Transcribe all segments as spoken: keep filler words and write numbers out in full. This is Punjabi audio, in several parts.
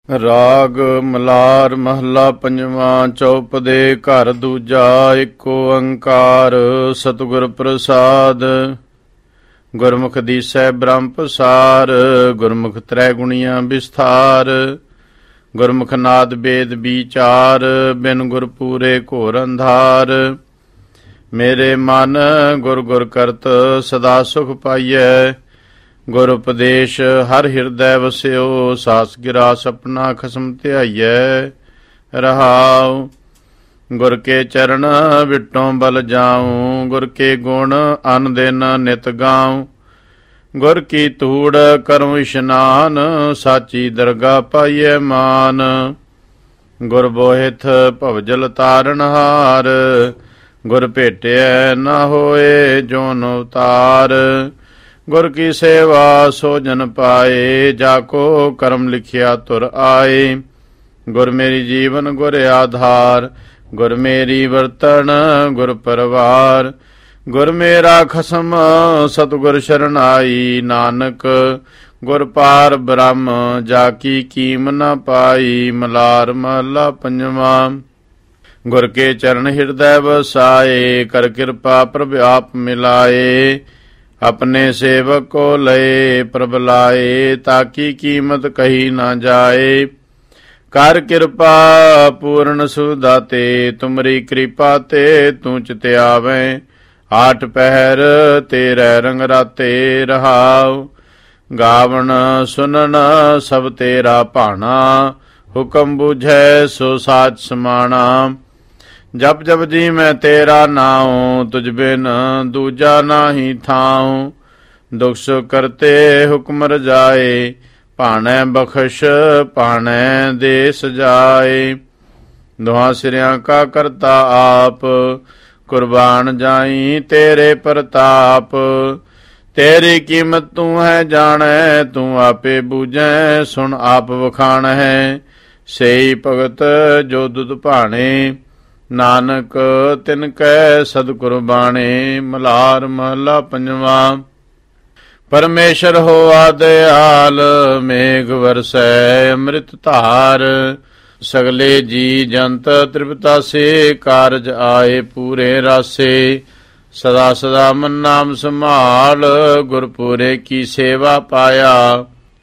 ਰਾਗ ਮਲਾਰ ਮਹੱਲਾ ਪੰਜਵਾਂ। ਚੌਪਦੇ ਘਰ ਦੂਜਾ ਏਕੋ ਓੰਕਾਰ ਸਤਿਗੁਰ ਪ੍ਰਸਾਦ। ਗੁਰਮੁਖ ਦੀਸੈ ਬ੍ਰਹਮ ਪਸਾਰ ਗੁਰਮੁਖ ਤ੍ਰੈ ਗੁਣੀਆਂ ਵਿਸਥਾਰ। ਗੁਰਮੁਖ ਨਾਦ ਬੇਦ ਵਿਚਾਰ ਬਿਨ ਗੁਰ ਪੂਰੇ ਘੋਰ ਅੰਧਾਰ। ਮੇਰੇ ਮਨ ਗੁਰ ਗੁਰ ਕਰਤ ਸਦਾ ਸੁਖ ਪਾਈਐ। ਗੁਰ ਉਪਦੇਸ਼ ਹਰ ਹਿਰਦੈ ਵਸਿਓ ਸਾਸ ਗਿਰਾ ਸਪਨਾ ਖਸਮ ਧਿਆਈਐ। ਰਹਾਉ ਗੁਰ ਕੇ ਚਰਨ ਵਿਟੋਂ ਬਲ ਜਾਉ ਗੁਰ ਕੇ ਗੁਣ ਅਨ ਦਿਨ ਨਿਤ ਗਾਉ। ਗੁਰ ਕੀ ਧੂੜ ਕਰੂੰ ਇਸ਼ਨਾਨ ਸਾਚੀ ਦਰਗਾ ਪਾਈਐ ਮਾਨ। ਗੁਰ ਬੋਹਿਥ ਭਵਜਲ ਤਾਰਨ ਹਾਰ ਗੁਰ ਭੇਟਿਐ ਨਾ ਹੋਏ ਜੋਨ ਅਵਤਾਰ। ਗੁਰ ਕੀ ਸੇਵਾ ਸੋ ਜਨ ਪਾਏ ਜਾ ਕੋ ਕਰਮ ਲਿਖਿਆ ਤੁਰ ਆਏ। ਗੁਰ ਮੇਰੀ ਜੀਵਨ ਗੁਰ ਆਧਾਰ ਗੁਰ ਮੇਰੀ ਵਰਤਣ ਗੁਰ ਪਰਵਾਰ। ਗੁਰ ਮੇਰਾ ਖਸਮ ਸਤਿਗੁਰ ਸ਼ਰਨਾਈ ਨਾਨਕ ਗੁਰ ਪਾਰ ਬ੍ਰਹਮ ਜਾ ਕੀ ਕੀਮ ਨਾ ਪਾਈ। ਮਲਾਰ ਮਹੱਲਾ ਪੰਜਵਾਂ। ਗੁਰ ਕੇ ਚਰਨ ਹਿਰਦੈ ਵਸਾਏ ਕਰ ਕਿਰਪਾ ਪ੍ਰਭ ਆਪ ਮਿਲਾਏ। ਆਪਣੇ ਸੇਵਕ ਕੋ ਲਏ ਪ੍ਰਭ ਲਾਏ ਤਾਕੀ ਕੀਮਤ ਕਹੀ ਨਾ ਜਾਏ। ਕਰ ਕਿਰਪਾ ਪੂਰਨ ਸੁਦਾਤੇ ਤੁਮਰੀ ਕਿਰਪਾ ਤੇ ਤੂੰ ਚਿਤ ਆਵੇਂ। ਆਠ ਪਹਿਰ ਤੇਰੇ ਰੰਗ ਰਾਤੇ ਰਹਾਉ ਗਾਵਣ ਸੁਨਨ ਸਭ ਤੇਰਾ ਭਾਣਾ। ਹੁਕਮ ਬੁਝੈ ਸੋ ਸਾਚ ਸਮਾਣਾ। ਜਪ ਜਪ ਜੀ ਮੈਂ ਤੇਰਾ ਨਾਉ ਤੁਝ ਬਿਨ ਦੂਜਾ ਨਾਹੀ ਥਾਉ। ਦੁਖ ਸੁਖ ਕਰਤੇ ਹੁਕਮ ਰਜਾਏ ਭਾਣੈ ਬਖਸ਼ ਭਾਣੈ ਦੇ ਸਜਾਏ। ਦੁਹਾਂ ਸਿਰਿਆਂ ਕਾ ਕਰਤਾ ਆਪ ਕੁਰਬਾਨ ਜਾਈ ਤੇਰੇ ਪ੍ਰਤਾਪ। ਤੇਰੀ ਕੀਮਤ ਤੂੰ ਹੈ ਜਾਣੈ ਤੂੰ ਆਪੇ ਬੂਝੈ ਸੁਣ ਆਪ ਵਖਾਣ ਹੈ। ਸਈ ਭਗਤ ਜੋ ਦੁਧ ਭਾਣੇ ਨਾਨਕ ਤਿਨ ਕੈ ਸਦ ਕੁਰਬਾਣੇ। ਮਲਾਰ ਮਹੱਲਾ ਪੰਜਵਾਂ। ਪਰਮੇਸ਼ਰ ਹੋਆ ਦਿਆਲ ਮੇਘ ਵਰਸੈ ਅੰਮ੍ਰਿਤ ਧਾਰ। ਸਗਲੇ ਜੀ ਜੰਤ ਤ੍ਰਿਪਤਾਸੇ ਕਾਰਜ ਆਏ ਪੂਰੇ ਰਾਸੇ। ਸਦਾ ਸਦਾ ਮਨ ਨਾਮ ਸੰਭਾਲ ਗੁਰਪੂਰੇ ਕੀ ਸੇਵਾ ਪਾਇਆ।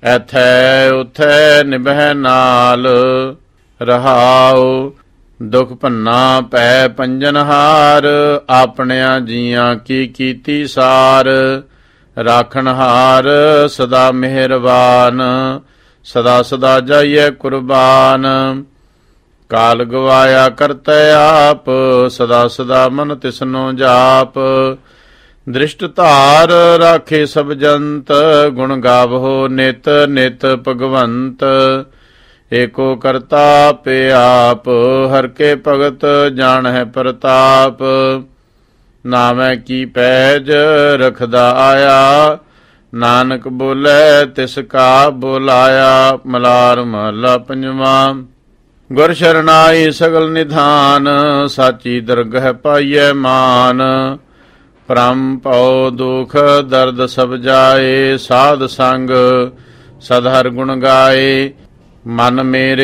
ਐਥੈ ਉਥੈ ਨਿਭੈ ਨਾਲ ਰਹਾਉ ਦੁਖ ਭੰਨਾ ਪੈ ਪੰਜਨਹਾਰ। ਆਪਣਿਆਂ ਜੀਆਂ ਕੀ ਕੀਤੀ ਸਾਰ ਰਾਖਣਹਾਰ ਸਦਾ ਮਿਹਰਬਾਨ। ਸਦਾ ਸਦਾ ਜਾਈਐ ਕੁਰਬਾਨ ਕਾਲ ਗਵਾਇਆ ਕਰਤੈ ਆਪ। ਸਦਾ ਸਦਾ ਮਨ ਤਿਸਨੋ ਜਾਪ। ਦ੍ਰਿਸ਼ਟ ਧਾਰ ਰਾਖੇ ਸਭ ਜੰਤ ਗੁਣ ਗਾਵੋ ਨਿਤ ਨਿਤ ਭਗਵੰਤ। ਏਕੋ ਕਰਤਾ ਪੇ ਆਪ ਹਰ ਕੇ ਭਗਤ ਜਾਣਹਿ ਪ੍ਰਤਾਪ। ਨਾਮੈ ਕੀ ਪੈਜ ਰਖਦਾ ਆਇਆ ਨਾਨਕ ਬੋਲੇ ਤਿਸ ਕਾ ਬੁਲਾਇਆ। ਮਲਾਰ ਮਹੱਲਾ ਪੰਜਵਾਂ। ਗੁਰ ਸ਼ਰਨਾਈ ਸਗਲ ਨਿਧਾਨ ਸਾਚੀ ਦਰਗਹ ਪਾਈਐ ਮਾਨ। ਭ੍ਰਮ ਭਉ ਦੁਖ ਦਰਦ ਸਭ ਜਾਏ ਸਾਧ ਸੰਗ ਸਦ ਹਰ ਗੁਣ ਗਾਏ। ਮਨ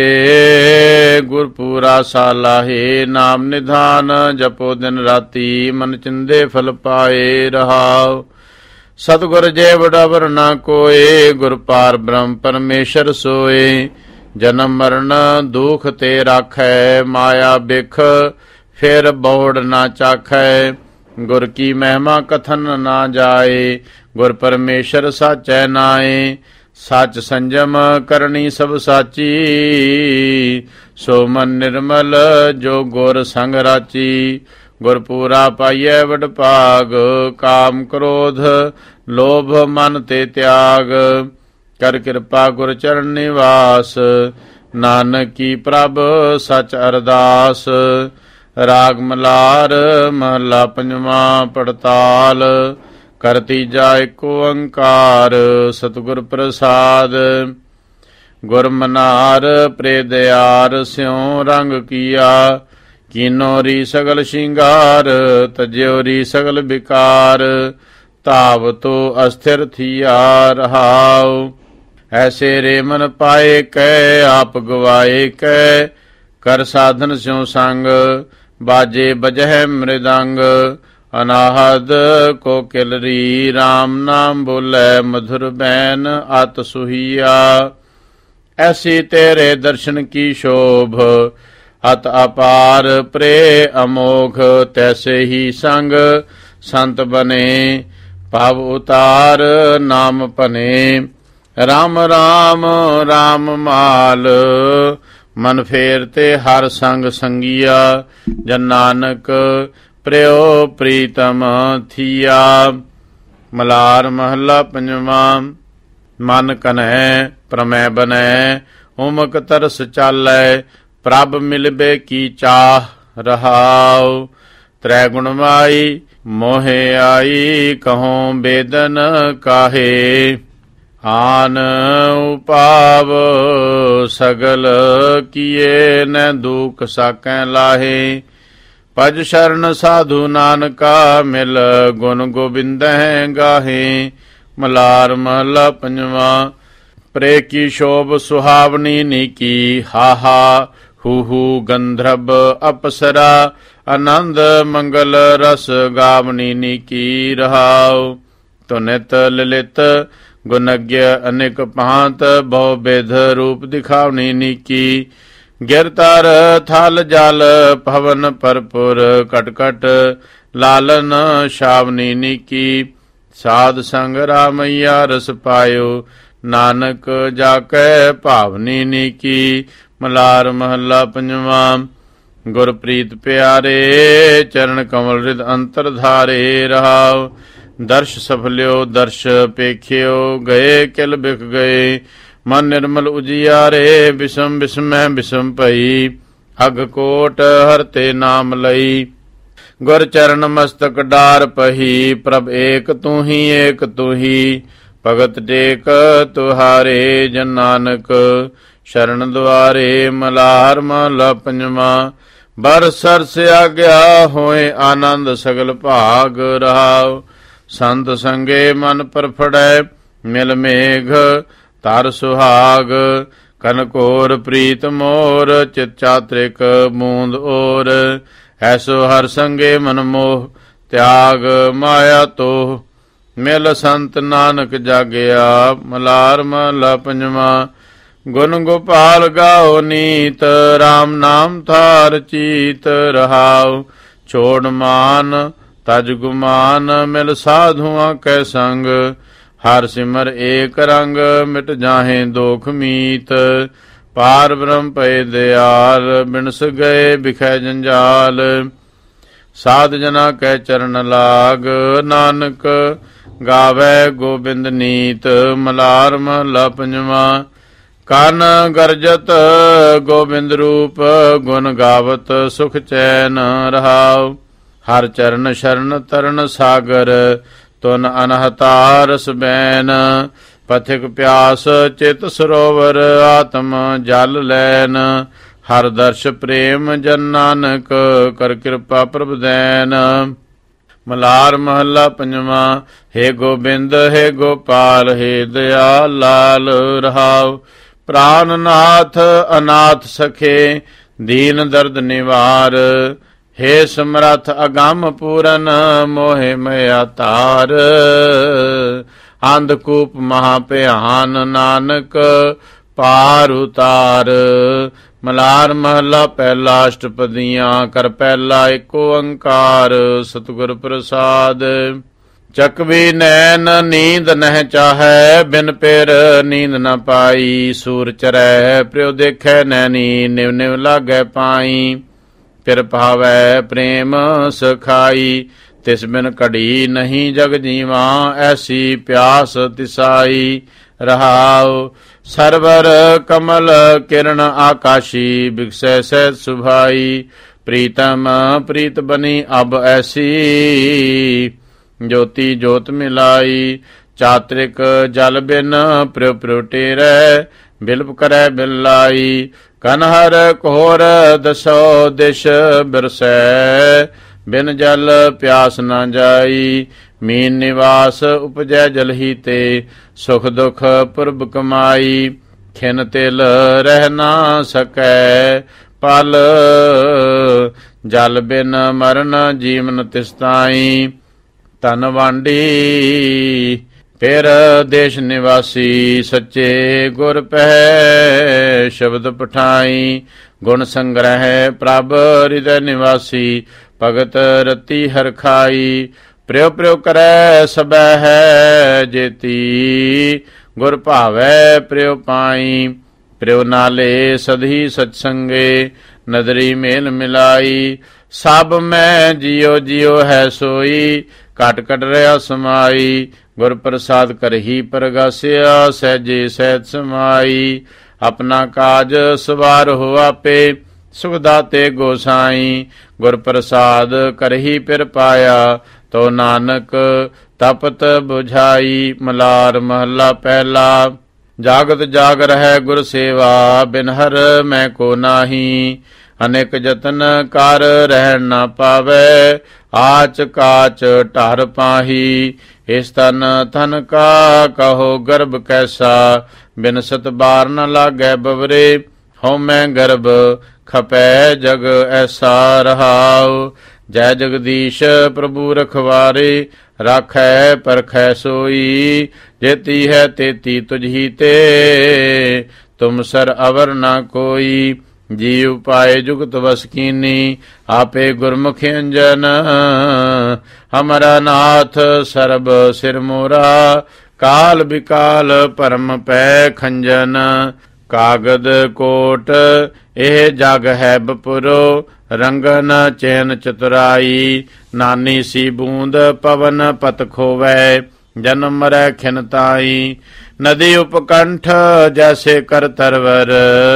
ਮੇਰੇ ਗੁਰ ਪੂਰਾ ਸਾਲਾਹੇ ਨਾਮ ਨਿਧਾਨ ਜਪੋ ਦਿਨ ਰਾਤੀ ਮਨ ਚਿੰਦੇ ਫਲ ਪਾਏ। ਰਹਾਉ ਸਤਿਗੁਰ ਜੇ ਵਡਾਵਰ ਨਾ ਕੋਏ ਗੁਰ ਪਾਰ ਬ੍ਰਹਮ ਪਰਮੇਸ਼ਰ ਸੋਏ। ਜਨਮ ਮਰਨ ਦੁਖ ਤੇ ਰਾਖੈ ਮਾਇਆ ਬਿਖ ਫਿਰ ਬੌੜ ਨਾ ਚਾਖੈ। ਗੁਰ ਕੀ ਮਹਿਮਾ ਕਥਨ ਨਾ ਜਾਏ ਗੁਰ ਪਰਮੇਸ਼ਰ ਸਾਚੈ ਨਾਏ। ਸੱਚ ਸੰਜਮ ਕਰਨੀ ਸਭ ਸਾਚੀ ਸੋ ਮਨ ਨਿਰਮਲ ਜੋ ਗੁਰ ਸੰਗ ਰਾਚੀ। ਗੁਰ ਪੂਰਾ ਪਾਈਐ ਵਡ ਭਾਗ ਕਾਮ ਕ੍ਰੋਧ ਲੋਭ ਮਨ ਤੇ ਤਿਆਗ। ਕਰ ਕਿਰਪਾ ਗੁਰ ਚਰਨ ਨਿਵਾਸ ਨਾਨਕ ਕੀ ਪ੍ਰਭ ਸਚ ਅਰਦਾਸ। ਰਾਗ ਮਲਾਰ ਮਹੱਲਾ ਪੰਜਵਾਂ। ਪੜਤਾਲ ਕਰ ਤੀਜਾ ਏਕੋ ਓੰਕਾਰ ਸਤਿਗੁਰ ਪ੍ਰਸਾਦ। ਗੁਰ ਮਨਾਰ ਪ੍ਰੇ ਦਿਆਰ ਸਿਉ ਰੰਗ ਕੀਆ। ਕੀਨੋ ਰੀ ਸਗਲ ਸ਼ਿੰਗਾਰ ਤਜਿਓ ਰੀ ਸਗਲ ਵਿਕਾਰ। ਧਾਵ ਤੋ ਅਸਥਿਰ ਥੀਆ ਰਹਾਉ ਐਸੇ ਰੇ ਮਨ ਪਾਏ ਕੈ ਆਪ ਗਵਾਏ ਕੈ ਕਰ ਸਾਧਨ ਸਿਉ ਸੰਗ ਬਾਜੇ ਬਜਹਿ ਮ੍ਰਿਦੰਗ ਅਨਾਹਦ ਕੋ ਕਿਲਰੀ RAM ਨਾਮ ਬੋਲੇ ਮਧੁਰ ਬੈਨ ਅਤ ਸੁਹੀਆ ਐਸੀ ਤੇਰੇ ਦਰਸ਼ਨ ਕੀ ਸ਼ੋਭ ਅਤ ਅਪਾਰ ਪ੍ਰੇ ਅਮੋਘ ਤੈਸੇ ਹੀ ਸੰਗ ਸੰਤ ਬਨੇ ਭਵ ਉਤਾਰ ਨਾਮ ਭਨੇ ਰਾਮ ਰਾਮ ਰਾਮ ਮਾਲ ਮਨ ਫੇਰ ਤੇ ਹਰ ਸੰਗ ਸੰਗੀਆ ਜਨ ਨਾਨਕ ਪ੍ਰਿਓ ਪ੍ਰੀਤਮ ਥੀਆ। ਮਲਾਰ ਮਹੱਲਾ ਪੰਜਵਾਂ। ਮਨ ਕਨੈ ਪ੍ਰਮੈ ਬਨੈ ਉਮਕ ਤਰਸ ਚਾਲੈ ਪ੍ਰਭ ਮਿਲਬੇ ਕੀ ਚਾਹ ਰਹਾਉ ਤ੍ਰੈ ਗੁਣ ਮਾਈ ਮੋਹਿ ਆਈ ਕਹਉ ਬੇਦਨ ਕਾਹੇ ਆਨ ਉਪਾਵ ਸਗਲ ਕੀਏ ਨ ਦੁਖ ਸਾਕੈ ਲਾਹੇ ਭਜ ਸ਼ਰਨ ਸਾਧੂ ਨਾਨਕਾ ਮਿਲ ਗੁਣ ਗੋਬਿੰਦਹਿ ਗਾਹੇ। ਮਲਾਰ ਮਹਲਾ ਪੰਜਵਾਂ। ਪ੍ਰੇ ਕੀ ਸ਼ੋਭ ਸੁਹਾਵਨੀ ਨੀਕੀ ਹਾਹਾ ਹੂ ਹੂ ਗੰਧਰਬ ਅਪਸਰਾ ਆਨੰਦ ਮੰਗਲ ਰਸ ਗਾਵਨੀ ਨੀਕੀ ਰਹਾਉ ਤੁਨਿਤ ਲਲਿਤ ਗੁਣਗ੍ਯ ਅਨੇਕ ਭਾਂਤ ਬਹੁ ਬਿਧ ਰੂਪ ਦਿਖਾਵਨੀ ਨੀਕੀ ਗਿਰਤਰ ਥਲ ਜਲ ਭਵਨ ਪਰਪੁਰ ਕਟ ਕਟ ਲਾਲਨ ਸ਼ਾਵਨੀ ਨੀਕੀ ਸਾਧ ਸੰਗ ਰਾਮਈਆ ਰਸ ਪਾਇਓ ਨਾਨਕ ਜਾ ਕੈ ਭਾਵਨੀ ਨੀਕੀ। ਮਲਾਰ ਮਹੱਲਾ ਪੰਜਵਾਂ। ਗੁਰਪ੍ਰੀਤ ਪਿਆਰੇ ਚਰਨ ਕਮਲ ਰਿਦ ਅੰਤਰ ਧਾਰੇ ਰਹਾਉ ਦਰਸ਼ ਸਫਲਿਓ ਦਰਸ਼ ਪੇਖਿਓ ਗਏ ਕਿਲ ਬਿਖ ਗਏ ਮਨ ਨਿਰਮਲ ਉਜਿਆਰੇ ਬਿਸਮ ਬਿਸਮੈ ਬਿਸਮ ਭਈ ਅਗ ਕੋਟ ਹਰਤੇ ਨਾਮ ਲਈ ਗੁਰ ਚਰਨ ਮਸਤਕ ਡਾਰ ਪਹੀ ਪ੍ਰਭ ਏਕ ਤੂੰ ਹੀ ਏਕ ਤੂੰ ਹੀ ਭਗਤ ਟੇਕ ਤੁਹਾਰੇ ਜਨ ਨਾਨਕ ਸ਼ਰਨ ਦੁਆਰੇ। ਮਲਾਰ ਮਹਲਾ ਪੰਜਵਾਂ। ਬਰ ਸਰਸ ਆਗਿਆ ਹੋਏ ਆਨੰਦ ਸਗਲ ਭਾਗ ਰਹਾਉ ਸੰਤ ਸੰਗੇ ਮਨ ਪਰਫੜੈ ਮਿਲ ਮੇਘ ਤਰ ਸੁਹਾਗ ਕਨਕੋਰ ਪ੍ਰੀਤ ਮੋਰ ਚਿਤ ਚਾਤ੍ਰਿਕ ਬੂੰਦ ਔਰ ਐਸੋ ਹਰ ਸੰਗੇ ਮਨ ਮੋਹ ਤਿਆਗ ਮਾਇਆ ਤੋਹ ਮਿਲ ਸੰਤ ਨਾਨਕ ਜਾਗਿਆ। ਮਲਾਰ ਮਹਲਾ ਪੰਜਵਾਂ। ਗੁਣ ਗੋਪਾਲ ਗਾਓ ਨੀਤ ਰਾਮ ਨਾਮ ਥਾਰ ਚੀਤ ਰਹਾਉ ਛੋੜ ਮਾਨ ਤਜ ਗੁਮਾਨ ਮਿਲ ਸਾਧੂਆਂ ਕੈ ਸੰਗ ਹਰ ਸਿਮਰ ਏਕ ਰੰਗ ਮਿਟ ਜਾਹੇ ਦੋਖ ਮੀਤ ਪਾਰ ਬ੍ਰਹਮ ਪਏ ਦਿਆਲ ਬਿਨਸ ਗਏ ਬਿਖੈ ਜੰਜਾਲ ਸਾਧ ਜਨਾ ਕੈ ਚਰਨ ਲਾਗ ਨਾਨਕ ਗਾਵੇ ਗੋਬਿੰਦ ਨੀਤ। ਮਲਾਰ ਮਹਲਾ ਪੰਜਵਾਂ। ਕਨ ਗਰਜਤ ਗੋਬਿੰਦ ਰੂਪ ਗੁਣ ਗਾਵਤ ਸੁਖ ਚੈਨ ਰਹਾਉ ਹਰ ਚਰਨ ਸ਼ਰਨ ਤਰਨ ਸਾਗਰ ਤੁਨ ਅਨਹਤਾ ਰਸ ਬੈਨ ਪਥਿਕ ਪਿਆਸ ਚਿਤ ਸਰੋਵਰ ਆਤਮ ਜਲ ਲੈਨ ਹਰ ਦਰਸ਼ ਪ੍ਰੇਮ ਜਨ ਨਾਨਕ ਕਰ ਕਿਰਪਾ ਪ੍ਰਭ ਦੈਨ। ਮਲਾਰ ਮਹੱਲਾ ਪੰਜਵਾਂ। ਹੇ ਗੋਬਿੰਦ ਹੇ ਗੋਪਾਲ ਹੇ ਦਿਆਲ ਲਾਲ ਰਹਾਉ ਪ੍ਰਾਨ ਨਾਥ ਅਨਾਥ ਸਖੇ ਦੀਨ ਦਰਦ ਨਿਵਾਰ ਹੇ ਸਮਰਥ ਅਗੰਮ ਪੂਰਨ ਮੋਹਿ ਮਇਆ ਤਾਰ ਅੰਧਕੂਪ ਮਹਾ ਭਿਆਨ ਨਾਨਕ ਪਾਰ ਉਤਾਰ। ਮਲਾਰ ਮਹੱਲਾ ਪਹਿਲਾ। ਅਸ਼ਟਪਦੀਆਂ ਕਰ ਪਹਿਲਾ ਏਕ ਓੰਕਾਰ ਸਤਿਗੁਰ ਪ੍ਰਸਾਦ। ਚਕਵੀ ਨੈਣ ਨੀਂਦ ਨਹਿ ਚਾਹੈ ਬਿਨ ਪਿਰ ਨੀਂਦ ਨ ਪਾਈ ਸੂਰ ਚਰੈ ਪ੍ਰਿਉ ਦੇਖੈ ਨੈਣੀ ਨਿਵ ਨਿਵ ਲਾਗੈ ਪਾਈ ਫਿਰ ਭਾਵੈ ਪ੍ਰੇਮ ਸਖਾਈ ਤਿਸ ਬਿਨ ਘੜੀ ਨਹੀਂ ਜਗ ਜੀਵਾ ਐਸੀ ਪਿਆਸ ਤਿਸਾਈ ਰਹਾਉ ਸਰਵਰ ਕਮਲ ਕਿਰਨ ਆਕਾਸ਼ੀ ਬਿਕਸੈ ਸਹਿਜ ਸੁਭਾਈ ਪ੍ਰੀਤਮ ਪ੍ਰੀਤ ਬਨੀ ਅਬ ਐਸੀ ਜੋਤੀ ਜੋਤ ਮਿਲਾਈ ਚਾਤ੍ਰਿਕ ਜਲ ਬਿਨ ਪ੍ਰਿਉ ਪ੍ਰਿਉ ਟੇਰੈ ਬਿਲਪ ਕਰੈ ਬਿਲਾਈ ਕਨਹਰ ਕੋਰ ਦਸੋ ਦਿਸ਼ ਬਿਰਸੈ ਬਿਨ ਜਲ ਪਿਆਸ ਨਾ ਜਾਈ। ਮੀਨ ਨਿਵਾਸ ਉਪਜੈ ਜਲਹੀ ਤੇ, ਸੁਖ ਦੁਖ ਪੁਰਬ ਕਮਾਈ। ਖਿਨ ਤਿਲ ਰਹਿ ਨਾ ਸਕੈ ਪਲ, ਜਲ ਬਿਨ ਮਰਨ ਜੀਵਨ ਤਿਸ ਤਾਈ। ਧਨ ਵਾਂਡੀ ਫਿਰ ਦੇਸ਼ ਨਿਵਾਸੀ, ਸੱਚੇ ਗੁਰ ਪਹਿ ਸ਼ਬਦ ਪਠਾਈ। ਗੁਣ ਸੰਗ੍ਰਹਿ ਪ੍ਰਭ ਹਿਰਦੈ ਨਿਵਾਸੀ, ਭਗਤ ਰਤੀ ਹਰਿ ਖਾਈ। ਪ੍ਰਿਉ ਪ੍ਰਿਉ ਕਰੈ ਸਭੈ ਹੈ ਜੇਤੀ, ਗੁਰ ਭਾਵੈ ਪ੍ਰਿਉ ਪਾਈ। ਪ੍ਰਿਉ ਨਾਲੇ ਸਦਹੀ ਸਚ ਸੰਗੇ, ਨਦਰੀ ਮੇਲ ਮਿਲਾਈ। ਸਭ ਮੈਂ ਜਿਉ ਜਿਉ ਹੈ ਸੋਈ, ਘਟ ਘਟ ਰਿਹਾ ਸਮਾਈ। ਗੁਰ ਪ੍ਰਸਾਦ ਕਰਹੀ ਪ੍ਰਗਾਸਿਆ, ਸਹਿਜੇ ਸਹਿਜ ਸਮਾਈ। ਆਪਣਾ ਕਾਜ ਸਵਾਰਹੁ ਆਪੇ, ਸੁਖ ਦਾਤੇ ਗੋਸਾਈ। ਗੁਰ ਪ੍ਰਸਾਦ ਕਰਹੀ ਪਿਰ ਪਾਇਆ, ਤੋ ਨਾਨਕ ਤਪਤ ਬੁਝਾਈ। ਮਲਾਰ ਮਹੱਲਾ ਪਹਿਲਾ। ਜਾਗਤ ਜਾਗ ਰਹਿ ਗੁਰ ਸੇਵਾ, ਬਿਨ ਹਰ ਮੈਂ ਕੋ ਨਾਹੀ। ਅਨੇਕ ਜਤਨ ਕਰ ਰਹਿਣ ਨਾ ਪਾਵੈ, ਆਚ ਕਾਚ ਢਰ ਪਾਹੀ। ਇਸ ਤਨ ਤਨ ਕਾ ਕਹੋ ਗਰਭ ਕੈਸਾ, ਬਿਨ ਸਤ ਬਾਰ ਨ ਲਾਗੈ ਬਵਰੇ। ਹਉ ਮੈਂ ਗਰਭ ਖਪੈ ਜਗ ਐਸਾ ਰਹਾਉ। ਜੈ ਜਗਦੀਸ਼ ਪ੍ਰਭੂ ਰਖਵਾਰੇ, ਰਾਖੈ ਪਰਖੈ ਸੋਈ। ਜੇਤੀ ਹੈ ਤੇਤੀ ਤੁਝੀ ਤੇ, ਤੁਮ ਸਰ ਅਵਰ ਨਾ ਕੋਈ। ਜੀਵ ਪਾਏ ਜੁਗਤ ਵਸ ਕੀਨੀ, ਆਪੇ ਗੁਰਮੁਖ ਅੰਜਨ। ਹਮਾਰਾ ਨਾਥ ਸਰਬ ਸਿਰ ਮੋਰਾ, ਕਾਲ ਬਿਕਾਲ ਭਰਮ ਪੈ ਖੰਜਨ। ਕਾਗਦ ਕੋਟ ਇਹ ਜਗ ਹੈ ਬਪੁਰੋ, ਰੰਗਨ ਚੈਨ ਚਤੁਰਾਈ। ਨਾਨੀ ਸੀ ਬੂੰਦ ਪਵਨ ਪਤ ਖੋਵੈ, ਜਨਮ ਮਰੈ ਖਿਨ ਤਾਈ। ਨਦੀ ਉਪਕੰਠ ਜੈਸੇ ਕਰ ਤਰਵਰ,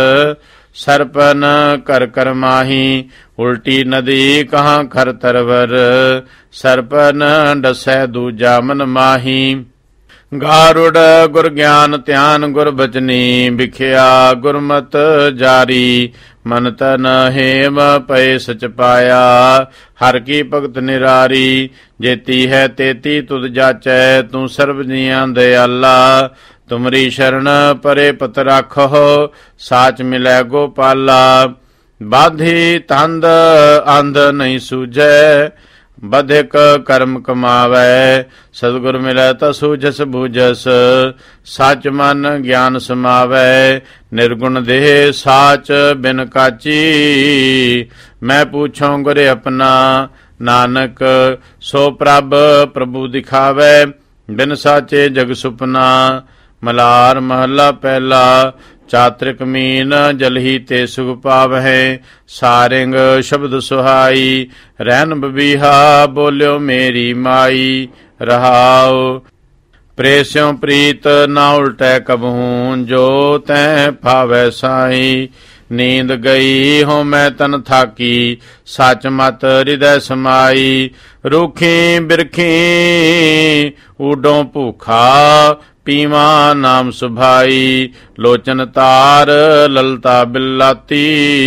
ਸਰਪਨ ਕਰ ਕਰ ਮਾਹੀ। ਉਲਟੀ ਨਦੀ ਕਹਾਂ ਖਰ ਤਰਵਰ, ਸਰਪਨ ਡਸੈ ਦੂਜਾ ਮਨ ਮਾਹੀ। ਗਾਰੁੜ ਗੁਰ ਗਿਆਨ ਧਿਆਨ ਗੁਰ ਬਚਨੀ, ਵਿਖਿਆ ਗੁਰਮਤ ਜਾਰੀ। ਮਨ ਤਨ ਹੇਮ ਪਏ ਸਚ ਪਾਇਆ, ਹਰ ਕੀ ਭਗਤ ਨਿਰਾਰੀ। ਜੇਤੀ ਹੈ ਤੇਤੀ ਤੁਧ ਜਾਚੈ, ਤੂੰ ਸਰਬ ਜੀਆਂ ਦਇਆਲਾ। ਤੁਮਰੀ ਸ਼ਰਨ ਪਰੇ ਪਤ ਰਾਖੋ, ਸਾਚ ਮਿਲੈ ਗੋਪਾਲਾ। ਬਾਧੀ ਤੰਦ ਅੰਧ ਨਹੀਂ ਸੂਝੈ, ਬਧਿਕ ਕਰਮ ਕਮਾਵੈ। ਸਤਿਗੁਰ ਮਿਲੈ ਤਾ ਸੂਝਸ ਬੂਝਸ, ਸਚ ਮਨ ਗਿਆਨ ਸਮਾਵੈ। ਨਿਰਗੁਣ ਦੇਹ ਸਾਚ ਬਿਨ ਕਾਚੀ, ਮੈਂ ਪੂਛੋਂ ਗੁਰ ਆਪਣਾ। ਨਾਨਕ ਸੋ ਪ੍ਰਭ ਪ੍ਰਭੂ ਦਿਖਾਵੈ, ਬਿਨ ਸਾਚੇ ਜਗ ਸੁਪਨਾ। ਮਲਾਰ ਮਹੱਲਾ ਪਹਿਲਾ। ਚਾਤ੍ਰਿਕ ਮੀਨ ਜਲਹੀ ਤੇ ਸੁਖ ਪਾਵਹਿ, ਸਾਰਿੰਗ ਸ਼ਬਦ ਸੁਹਾਈ। ਰਹਿਨ ਬਬੀਹਾ ਬੋਲਿਓ ਮੇਰੀ ਮਾਈ, ਰਹਾਉ। ਪ੍ਰੇਸਿਉ ਪ੍ਰੀਤ ਨਾ ਉਲਟੈ ਕਬਹੂ, ਜੋ ਤੈ ਭਾਵੈ ਸਾਈ। ਨੀਂਦ ਗਈ ਹੋ ਮੈਂ ਤਨ ਥਾਕੀ, ਸਚ ਮਤ ਹਿਰਦੈ ਸਮਾਈ। ਰੁਖੀ ਬਿਰਖੀ ਊਡੋਂ ਭੂਖਾ, ਪੀਵਾ ਨਾਮ ਸੁਭਾਈ। ਲੋਚਨ ਤਾਰ ਲਲਤਾ ਬਿਲਾਤੀ,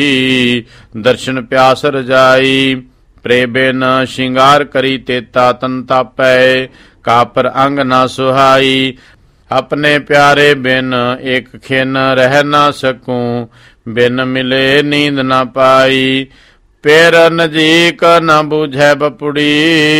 ਦਰਸ਼ਨ ਪਿਆਸ ਰਜਾਈ। ਪ੍ਰੇ ਬਿਨ ਸ਼ਿੰਗਾਰ ਕਰੀ ਤੇਤਾ ਤਨ ਤਾਪੈ, ਕਾਪਰ ਅੰਗ ਨਾ ਸੁਹਾਈ। ਆਪਣੇ ਪਿਆਰੇ ਬਿਨ ਇੱਕ ਖਿਨ ਰਹਿ ਨਾ ਸਕੂੰ, ਬਿਨ ਮਿਲੇ ਨੀਂਦ ਨਾ ਪਾਈ। ਪੇਰ ਨਜੀਕ ਨਾ ਬੂਝੈ ਬਪੁੜੀ,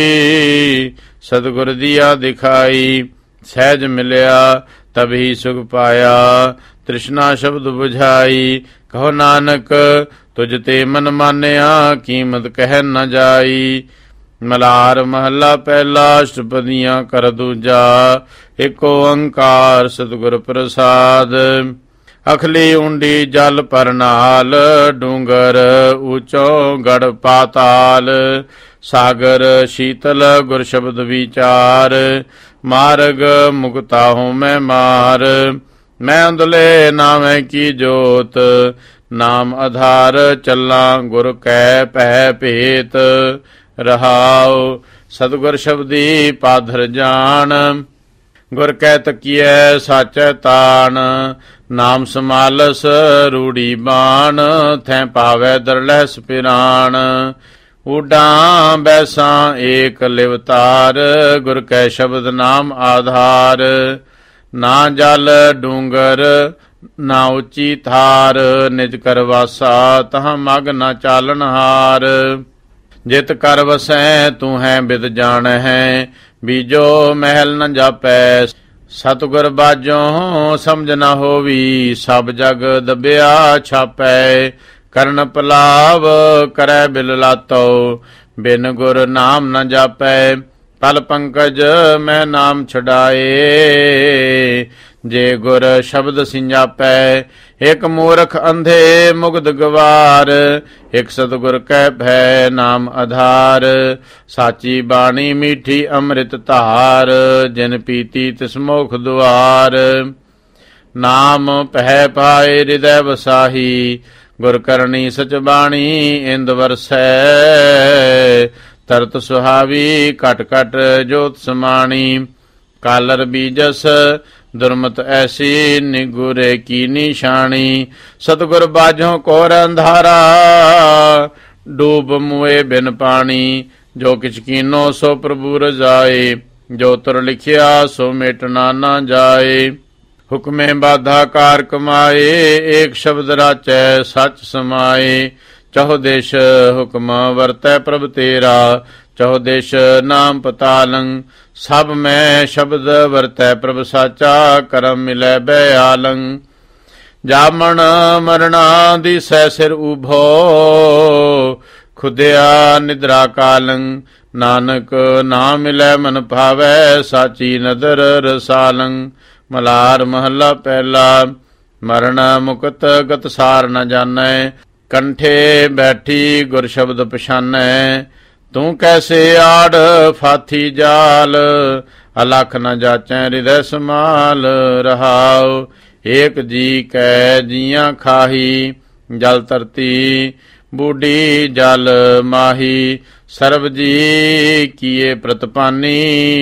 ਸਤਿਗੁਰ ਦੀਆ ਦਿਖਾਈ। ਸਹਿਜ ਮਿਲਿਆ ਤਬੀ ਸੁਖ ਪਾਇਆ, ਤ੍ਰਿਸ਼ਨਾ ਸ਼ਬਦ ਬੁਝਾਈ। ਕਹੋ ਨਾਨਕ ਤੁਝ ਤੇ ਮਨ ਮਾਨਿਆ, ਕੀਮਤ ਕਹਿ ਨ ਜਾਈ। ਮਲਾਰ ਮਹੱਲਾ ਪਹਿਲਾ। ਅਸ਼ਟਪਦੀਆਂ ਕਰ ਦੂਜਾ, ਏਕ ਓੰਕਾਰ ਸਤਿਗੁਰ ਪ੍ਰਸਾਦ। ਅਖਲੀ ਉਂਡੀ ਜਲ ਪਰਨਾਲ, ਡੂੰਗਰ ਉੱਚੋ ਗੜ ਪਾਤਾਲ। ਸਾਗਰ ਸ਼ੀਤਲ ਗੁਰ ਸ਼ਬਦ ਵਿਚਾਰ, ਮਾਰਗ ਮੁਕਤਾ ਹੂੰ ਮੈਂ ਮਾਰ। ਮੈਂ ਅੰਧਲੇ ਨਾਵੇਂ ਕੀ ਜੋਤ, ਨਾਮ ਆਧਾਰ ਚੱਲਾਂ ਗੁਰ ਕੈ ਪਹਿ ਭੇਤ। ਰਹਾਉ ਸਤਿਗੁਰ ਸ਼ਬਦੀ ਪਾਧਰ ਜਾਣ, ਗੁਰ ਕੈ ਤਕੀਐ ਸਾਚੈ ਤਾਣ। ਨਾਮ ਸਮਾਲਸ ਰੂੜੀ ਬਾਣ, ਥੈ ਪਾਵੈ ਦਰਲਹਿ ਸਪਿਰਾਣ। ਊਡਾਂ ਬੈਸਾਂ ਏਕ ਲਿਵਤਾਰ, ਗੁਰ ਕੈ ਸ਼ਬਦ ਨਾਮ ਆਧਾਰ। ਨਾ ਜਲ ਡੂੰਗਰ ਨਾ ਉੱਚੀ ਥਾਰ, ਨਿਜ ਕਰ ਵਾਸਾ ਤਹਾਂ ਮਗ ਨਾ ਚਾਲਨ ਹਾਰ। ਜਿਤ ਕਰ ਵਸੈ ਤੂੰ ਹੈ ਬਿਦ ਜਾਣ ਹੈ, ਬੀਜੋ ਮਹਿਲ ਨ ਜਾਪੈ। ਸਤਿਗੁਰ ਬਾਝੋਂ ਸਮਝ ਨਾ ਹੋਵੀ, ਸਭ ਜਗ ਦਬਿਆ ਛਾਪੈ। ਕਰਨ ਪਲਾਵ ਕਰੈ ਬਿਲ ਲਾਤੋ, ਬਿਨ ਗੁਰ ਨਾਮ ਨ ਜਾਪੈ। ਪਲ ਪੰਕਜ ਮੈਂ ਨਾਮ ਛਡਾਏ, ਜੇ ਗੁਰ ਸ਼ਬਦ ਸਿੰਜਾਪੈ। ਇਕ ਮੂਰਖ ਅੰਧੇ ਮੁਗਧ ਗਵਾਰ, ਇਕ ਸਤਿਗੁਰ ਕੈ ਭੈ ਨਾਮ ਆਧਾਰ। ਸਾਚੀ ਬਾਣੀ ਮੀਠੀ ਅੰਮ੍ਰਿਤ ਧਾਰ, ਜਿਨ ਪੀਤੀ ਤਿਸ ਮੋਖ ਦੁਆਰ। ਨਾਮ ਪਹਿ ਪਾਏ ਹਿਰਦੈ ਵਸਾਹੀ, ਗੁਰ ਕਰਨੀ ਸਚ ਬਾਣੀ ਇੰਦ ਵਰਸੈ। ਤਰਤ ਸੁਹਾਵੀ ਘਟ ਘਟ ਜੋਤ ਸਮਾਣੀ, ਕਾਲਰ ਬੀਜਸ ਦੁਰਮਤ ਐਸੀ, ਨਿਗੁਰੇ ਕੀ ਨਿਸ਼ਾਨੀ। ਸਤਿਗੁਰ ਬਾਝੋਂ ਕੋਰ ਅੰਧਾਰਾ, ਡੂਬ ਮੁਏ ਬਿਨ ਪਾਣੀ। ਜੋ ਕਿਛ ਕੀਨੋ ਸੋ ਪ੍ਰਭੂ ਰਜਾਏ, ਜੋ ਤੁਰ ਲਿਖਿਆ ਸੋ ਮੇਟਣਾ ਨਾ ਜਾਏ। ਹੁਕਮੇ ਬਾਧਾ ਕਾਰ ਕਮਾਏ, ਏਕ ਸ਼ਬਦ ਰਾਚੈ ਸਚ ਸਮਾਏ। ਚਹੁ ਦੇਸ਼ ਹੁਕਮ ਵਰਤੈ ਪ੍ਰਭ ਤੇਰਾ, ਚਹੁ ਦੇਸ਼ ਨਾਮ ਪਤਾਲੰ। ਸਭ ਮੈਂ ਸ਼ਬਦ ਵਰਤੈ ਪ੍ਰਭ ਸਾਚਾ, ਕਰਮ ਮਿਲੈ ਬਯਾਲੰ। ਜਾਮਣ ਮਰਣਾ ਦੀਸੈ ਸਿਰ ਉਭੋ, ਖੁਦਿਆ ਨਿਦਰਾ ਕਾਲੰ। ਨਾਨਕ ਨਾ ਮਿਲੈ ਮਨ ਭਾਵੈ, ਸਾਚੀ ਨਦਰ ਰਸਾਲੰ। ਮਲਾਰ ਮਹੱਲਾ ਪਹਿਲਾ। ਮਰਨ ਮੁਕਤ ਗਤ ਸਾਰ ਨ ਜਾਣੈ, ਕੰਠੇ ਬੈਠੀ ਗੁਰ ਸ਼ਬਦ ਪਛਾਨੈ। ਤੂੰ ਕੈਸੇ ਆੜ ਫਾਥੀ ਜਾਲ, ਅਲਖ ਨ ਜਾਚੈ ਹਿਰਦੈ ਸਮਾਲ। ਰਹਾਉ ਏਕ ਜੀ ਕੈ ਜੀਆਂ ਖਾਹੀ, ਜਲ ਧਰਤੀ ਬੂਢੀ ਜਲ ਮਾਹੀ। ਸਰਬ ਜੀ ਕੀਏ ਪ੍ਰਤਪਾਨੀ,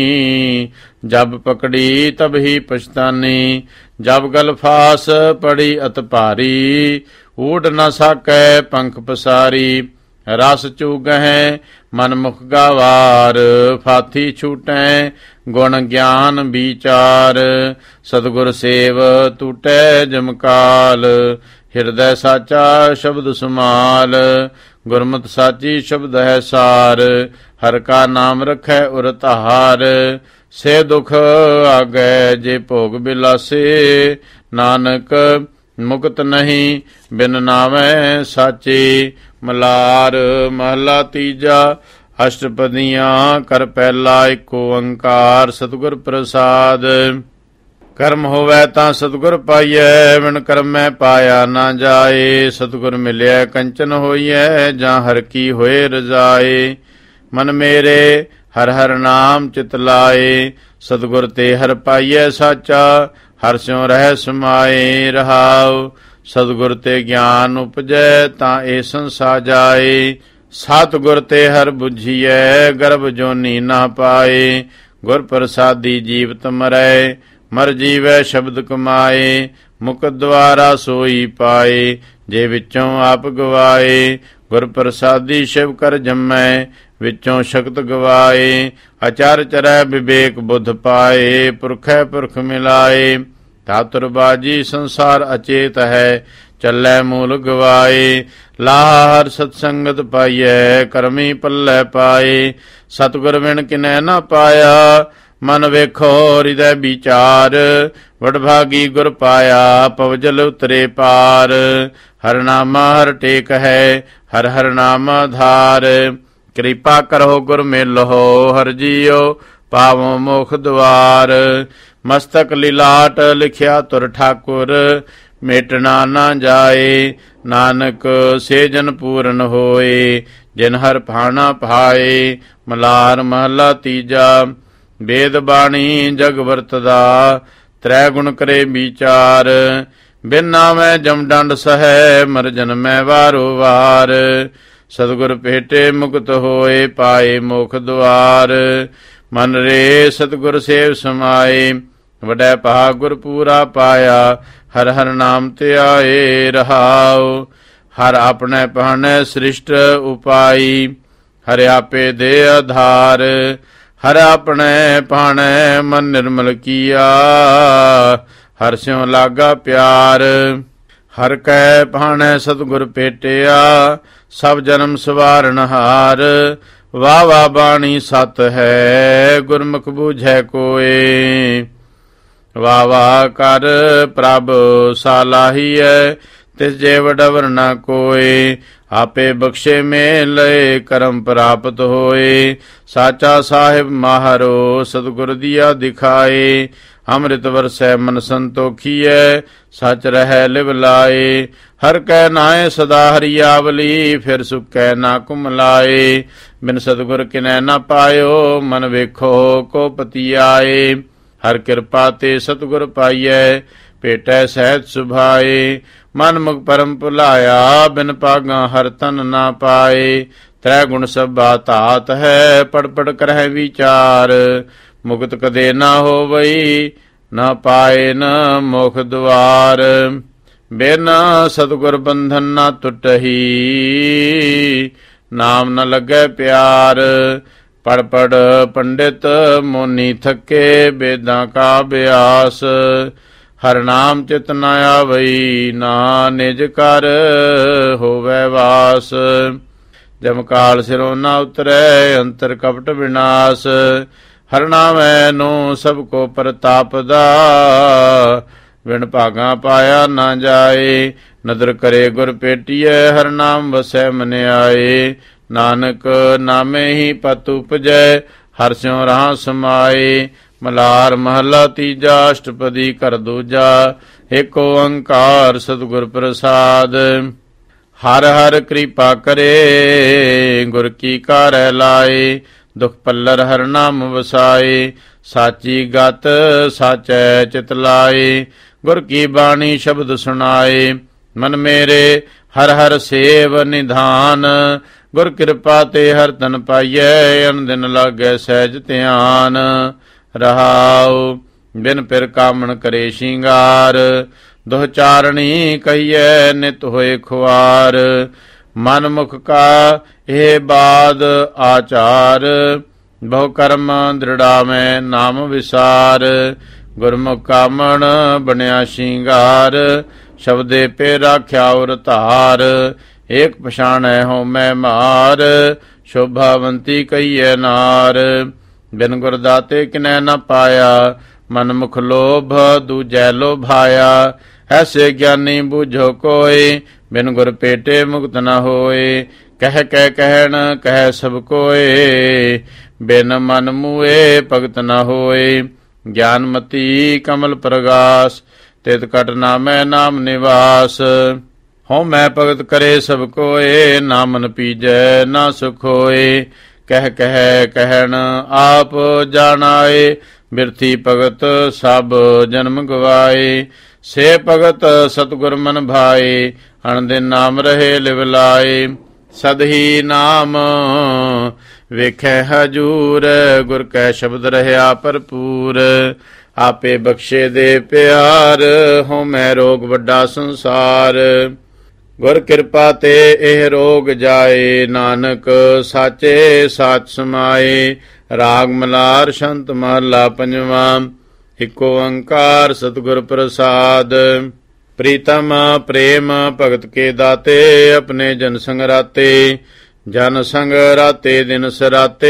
ਜਬ ਪਕੜੀ ਤਬ ਹੀ ਪਛਤਾਨੀ। ਜਬ ਗਲ ਫਾਸ ਪੜੀ ਅਤ ਭਾਰੀ, ਊਡ ਨ ਸਾਕੈ ਪੰਖ ਪਸਾਰੀ। ਰਸ ਚੂਗਹਿ ਮਨ ਮੁਖ ਗਾਵਾਰ, ਫਾਥੀ ਛੂਟੈ ਗੁਣ ਗਿਆਨ ਵਿਚਾਰ। ਸਤਿਗੁਰ ਸੇਵ ਟੂਟੈ ਜਮਕਾਲ, ਹਿਰਦੈ ਸਾਚਾ ਸ਼ਬਦ ਸੁਮਾਲ। ਗੁਰਮਤਿ ਸਾਚੀ ਸ਼ਬਦ ਹੈ ਸਾਰ, ਹਰ ਕਾ ਨਾਮ ਰਖੈ ਉਰ ਧਾਰ। ਸੇ ਦੁਖ ਆਗੈ ਜੇ ਭੋਗ ਬਿਲਾਸੇ, ਨਾਨਕ ਮੁਕਤ ਨਹੀਂ ਬਿਨ ਨਾਮੈ ਸਾਚੇ। ਮਲਾਰ ਮਹਲਾ ਤੀਜਾ। ਅਸ਼ਟਪਦੀਆਂ ਕਰ ਪਹਿਲਾ ਏਕ ਓੰਕਾਰ, ਸਤਿਗੁਰ ਪ੍ਰਸਾਦ। ਕਰਮ ਹੋਵੈ ਤਾਂ ਸਤਿਗੁਰ ਪਾਈਐ, ਬਿਨ ਕਰਮੈ ਪਾਇਆ ਨਾ ਜਾਏ। ਸਤਿਗੁਰ ਮਿਲਿਆ ਕੰਚਨ ਹੋਈਐ, ਜਾਂ ਹਰ ਕੀ ਹੋਏ ਰਜਾਏ। ਮਨ ਮੇਰੇ ਹਰ ਹਰ ਨਾਮ ਚਿਤ ਲਾਏ, ਸਤਿਗੁਰ ਤੇ ਹਰ ਪਾਈਐ ਸਾਚਾ। ਹਰ ਸਿਉ ਰਹਿ ਸਮਾਏ। ਰਹਾਉ ਸਤਿਗੁਰ ਤੇ ਗਿਆਨ ਉਪਜੈ, ਤਾਂ ਏ ਸੰਸਾ ਜਾਏ। ਸਤਿਗੁਰ ਤੇ ਹਰ ਬੁਝੀਐ, ਗਰਭ ਜੋਨੀ ਨਾ ਪਾਏ। ਗੁਰ ਪ੍ਰਸਾਦੀ ਜੀਵਤ ਮਰੈ, ਮਰ ਜੀਵੈ ਸ਼ਬਦ ਕਮਾਏ। ਮੁਕਤ ਦੁਆਰਾ ਸੋਈ ਪਾਏ, ਜੇ ਵਿੱਚੋਂ ਆਪ ਗਵਾਏ। ਗੁਰ ਪ੍ਰਸਾਦੀ ਸ਼ਿਵ ਕਰ ਜੰਮੈ, ਵਿੱਚੋਂ ਸ਼ਕਤ ਗਵਾਏ। ਅਚਰ ਚਰੈ ਵਿਵੇਕ ਬੁੱਧ ਪਾਏ, ਪੁਰਖੈ ਪੁਰਖ ਮਿਲਾਏ। ਧਾਤੁਰ ਬਾਜੀ ਸੰਸਾਰ ਅਚੇਤ ਹੈ, ਚੱਲੈ ਮੂਲ ਗਵਾਏ। ਲਾਹ ਹਰ ਸਤ ਸੰਗਤ ਪਾਈਐ, ਕਰਮੀ ਪੱਲੇ ਪਾਏ। ਸਤਿਗੁਰ ਬਿਨ ਕਿਨੈ ਨਾ ਪਾਇਆ, ਮਨ ਵੇਖੋ ਹਿਰਦੈ ਵਿਚਾਰ। ਵਡਭਾਗੀ ਗੁਰ ਪਾਇਆ, ਪਵਜਲ ਉਤਰੇ ਪਾਰ। ਹਰ ਨਾਮਾ ਹਰ ਟੇਕ ਹੈ, ਹਰ ਹਰ ਨਾਮ ਆਧਾਰ। ਕਿਰਪਾ ਕਰੋ ਗੁਰ ਮਿਲਹੁ, ਹਰ ਜੀਉ ਪਾਵੋ ਮੋਖ ਦੁਆਰ। ਮਸਤਕ ਲਿਲਾਟ ਲਿਖਿਆ ਤੁਰ ਠਾਕੁਰ, ਮੇਟਣਾ ਨਾ ਜਾਏ। ਨਾਨਕ ਸੇ ਜਨ ਪੂਰਨ ਹੋਏ, ਜਿਨ ਹਰ ਭਾਣਾ ਭਾਏ। ਮਲਾਰ ਮਹਲਾ ਤੀਜਾ। ਵੇਦ ਬਾਣੀ ਜਗ ਵਰਤਦਾ, ਤ੍ਰੈ ਗੁਣ ਕਰੇ ਵਿਚਾਰ। ਬਿਨ ਨਾਮੈ ਜਮ ਡੰਡ ਸਹੈ, ਮਰ ਜਨਮੈ ਵਾਰੋ ਵਾਰ। ਸਤਿਗੁਰ ਭੇਟੇ ਮੁਕਤ ਹੋਏ, ਪਾਏ ਮੋਖ ਦੁਆਰ। ਮਨ ਰੇ ਸਤਿਗੁਰ ਸੇਵ ਸਮਾਏ, ਵਡੈ ਭਾਗ ਗੁਰ ਪੂਰਾ ਪਾਇਆ। ਹਰ ਹਰ ਨਾਮ ਧਿਆਏ। ਰਹਾਉ ਹਰ ਆਪਣੇ ਪਹਿਣੇ ਸ੍ਰਿਸ਼ਟ ਉਪਾਈ, ਹਰਿ ਆਪੇ ਦੇ ਆਧਾਰ। ਹਰ ਆਪਣੇ ਭਾਣੈ ਮਨ ਨਿਰਮਲ ਕੀਆ, ਹਰ ਸਿਉ ਲਾਗਾ ਪਿਆਰ। ਹਰ ਕੈ ਭਾਣੈ ਸਤਿਗੁਰ ਭੇਟਿਆ, ਸਭ ਜਨਮ ਸਵਾਰਨ ਹਾਰ। ਵਾਹ ਵਾਹ ਬਾਣੀ ਸਤ ਹੈ, ਗੁਰਮੁਖ ਬੂਝੈ ਕੋਏ। ਵਾਹ ਵਾਹ ਕਰ ਪ੍ਰਭ ਸਾਲਾਹੀਐ, ਤਿਸ ਜੇ ਵਡਵਰ ਨਾ ਕੋਏ। ਆਪੇ ਬਖਸ਼ੇ ਮੇ ਲਏ, ਕਰਮ ਪ੍ਰਾਪਤ ਹੋਏ। ਸਾਚਾ ਸਾਹਿਬ ਮਾਹਰੋ, ਸਤਿਗੁਰ ਦੀਆ ਦਿਖਾਏ। ਅੰਮ੍ਰਿਤ ਵਰਸੈ ਮਨ ਸੰਤੋਖੀਐ, ਸਚ ਰਹਿ ਲਿਵ ਲਾਏ। ਹਰ ਕੈ ਨਾਏ ਸਦਾ ਹਰਿਆਵਲੀ, ਫਿਰ ਸੁਕੈ ਨਾ ਕੁਮ ਲਾਏ। ਬਿਨ ਸਤਿਗੁਰ ਕਿਨੈ ਨਾ ਪਾਇਓ, ਮਨ ਵੇਖੋ ਕੋ ਪਤੀ ਆਏ। ਹਰ ਕਿਰਪਾ ਤੇ ਸਤਿਗੁਰ ਪਾਈਐ, ਭੇਟੈ ਸਹਿਜ ਸੁਭਾਏ। ਮਨ ਮੁਖ ਪਰਮ ਭੁਲਾਇਆ, ਬਿਨ ਭਾਗਾ ਹਰ ਤਨ ਨਾ ਪਾਏ। ਤ੍ਰੈ ਗੁਣ ਸਭਾ ਧਾਤ ਹੈ, ਪੜ ਪੜ ਕਰਹਿ ਵਿਚਾਰ। ਮੁਕਤ ਕਦੇ ਨਾ ਹੋਵਈ, ਨਾ ਪਾਏ ਨ ਮੁਖ ਦੁਆਰ। ਬਿਨ ਸਤਿਗੁਰ ਬੰਧਨ ਨਾ ਟੁੱਟਹੀ, ਨਾਮ ਨ ਲੱਗੈ ਪਿਆਰ। ਪੜ ਪੜ ਪੰਡਿਤ ਮੋਨੀ ਥਕੇ, ਬੇਦਾਂ ਕਾ ਬਿਆਸ। ਹਰ ਨਾਮ ਚਿਤ ਨ ਆਵਈ, ਨਾ ਨਿਜ ਕਰ ਹੋਵੈ ਵਾਸ। ਜਮਕਾਲ ਸਿਰੋਂ ਨਾ ਉਤਰੈ, ਅੰਤਰ ਕਪਟ ਵਿਨਾਸ਼। ਹਰ ਨਾਮੈ ਨੂੰ ਸਭ ਕੋ ਪ੍ਰਤਾਪਦਾ, ਵਿਣ ਭਾਗਾ ਪਾਇਆ ਨਾ ਜਾਏ। ਨਦਰ ਕਰੇ ਗੁਰ ਭੇਟੀਐ, ਹਰ ਨਾਮ ਵਸੈ ਮਨ ਆਏ। ਨਾਨਕ ਨਾਮੇ ਹੀ ਪਤ ਉਪਜੈ, ਹਰ ਸਿਉ ਰਹਾ ਸਮਾਏ। ਮਲਾਰ ਮਹਲਾ ਤੀਜਾ, ਅਸ਼ਟਪਦੀ ਘਰ ਦੂਜਾ। ਏਕ ਓੰਕਾਰ ਸਤਿਗੁਰ ਪ੍ਰਸਾਦ। ਹਰ ਹਰ ਕਿਰਪਾ ਕਰੇ, ਗੁਰ ਕੀ ਕਾਰੈ ਲਾਏ। ਦੁਖ ਪੱਲਰ ਹਰ ਨਾਮ ਵਸਾਏ, ਸਾਚੀ ਗਤ ਸਾਚੈ ਚਿਤ ਲਾਏ। ਗੁਰ ਕੀ ਬਾਣੀ ਸ਼ਬਦ ਸੁਣਾਏ, ਮਨ ਮੇਰੇ ਹਰ ਹਰ ਸੇਵ ਨਿਧਾਨ। ਗੁਰ ਕਿਰਪਾ ਤੇ ਹਰ ਤਨ ਪਾਈਐ, ਅਨ ਦਿਨ ਲਾਗੈ ਸਹਿਜ ਧਿਆਨ। ਰਹਾਉ ਬਿਨ ਪਿਰ ਕਾਮਣ ਕਰੇ ਸ਼ਿੰਗਾਰ, ਦੁਹ ਚਾਰਣੀ ਕਹੀਐ ਨਿਤ ਹੋਏ ਖੁਆਰ। ਮਨ ਮੁਖ ਕਾ ਇਹ ਬਾਦ ਆਚਾਰ, ਬਹੁ ਕਰਮ ਦ੍ਰਿੜਾਵੈ ਨਾਮ ਵਿਸਾਰ। ਗੁਰਮੁਖ ਕਾਮਣ ਬਣਿਆ ਸ਼ਿੰਗਾਰ, ਸ਼ਬਦੇ ਪੇ ਰਾਖਿਆ ਉਰ ਧਾਰ। ਏਕ ਪਛਾਣੈ ਹੋ ਮੈਂ ਮਾਰ, ਸ਼ੋਭਾਵੰਤੀ ਕਹੀਐ ਨਾਰ। ਬਿਨ ਗੁਰ ਦਾਤੇ ਕਿਨੈ ਨ ਪਾਇਆ, ਮਨ ਮੁਖ ਲੋਭ ਦੂਜੈ ਲੋਭਾਇਆ। ਐਸੇ ਗਿਆਨੀ ਬੂਝੋ ਕੋਇ, ਬਿਨ ਗੁਰ ਭੇਟੇ ਮੁਕਤ ਨ ਹੋਏ। ਕਹਿ ਕਹਿ ਕਹਿਣ ਕਹਿ ਸਭ ਕੋਏ, ਬਿਨ ਮਨ ਮੂਏ ਭਗਤ ਨ ਹੋਏ। ਗਿਆਨਮਤੀ ਕਮਲ ਪ੍ਰਗਾਸ, ਤਿਤ ਕਟ ਨਾਮੈ ਨਾਮ ਨਿਵਾਸ। ਹਉ ਮੈਂ ਭਗਤ ਕਰੇ ਸਭ ਕੋਏ, ਨਾ ਮਨ ਪੀਜੈ ਨਾ ਸੁਖ ਹੋਏ। ਕਹਿ ਕਹਿ ਕਹਿਣ ਆਪ ਜਾਣਾਏ, ਬਿਰਥੀ ਭਗਤ ਸਭ ਜਨਮ ਗਵਾਏ। ਸੇ ਭਗਤ ਸਤਿਗੁਰ ਮਨ ਭਾਏ, ਅਣਦਿਨ ਨਾਮ ਰਹੇ ਲਿਵ ਲਾਏ। ਸਦਹੀ ਨਾਮ ਵੇਖੈ ਹਜੂਰ, ਗੁਰ ਕੈ ਸ਼ਬਦ ਰਹਿਆ ਭਰਪੂਰ। ਆਪੇ ਬਖਸ਼ੇ ਦੇ ਪਿਆਰ, ਹਉ ਮੈਂ ਰੋਗ ਵੱਡਾ ਸੰਸਾਰ। ਗੁਰ ਕਿਰਪਾ ਤੇ ਇਹ ਰੋਗ ਜਾਏ, ਨਾਨਕ ਸਾਚੇ ਸਾਚ ਸਮਾਏ। ਰਾਗ ਮਲਾਰ ਸ਼ੰਤ ਮਹਲਾ ਪੰਜਵਾ। ਇਕ ਓੰਕਾਰ ਸਤਿਗੁਰ ਪ੍ਰਸਾਦ। ਪ੍ਰੀਤਮ ਪ੍ਰੇਮ ਭਗਤ ਕੇ ਦਾਤੇ, ਆਪਣੇ ਜਨ ਸੰਗ ਰਾਤੇ। ਜਨ ਸੰਗ ਰਾਤੇ ਦਿਨ ਸਰਾਤੇ,